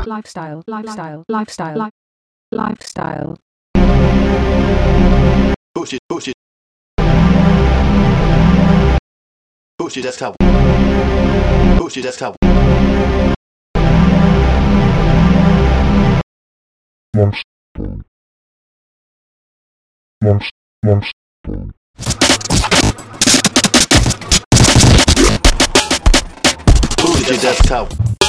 lifestyle, lifestyle, lifestyle, lifestyle. Boost your desktop. Boost your desktop. Boost your desktop.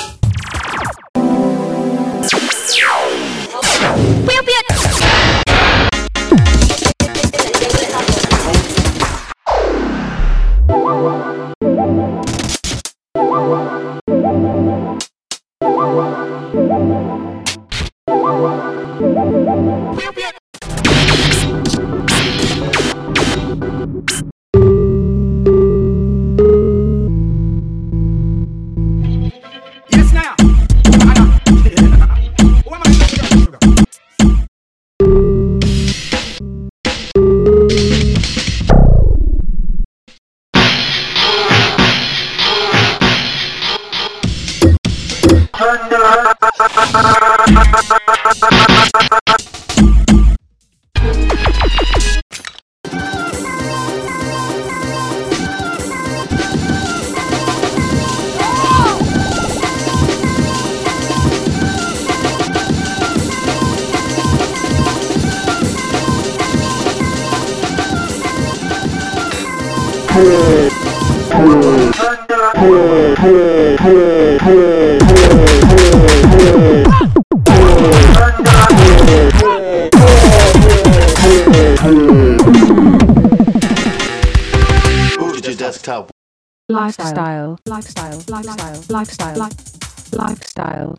Yes, now. What am I sugar? Boost your desktop. Lifestyle, lifestyle, lifestyle, lifestyle, lifestyle.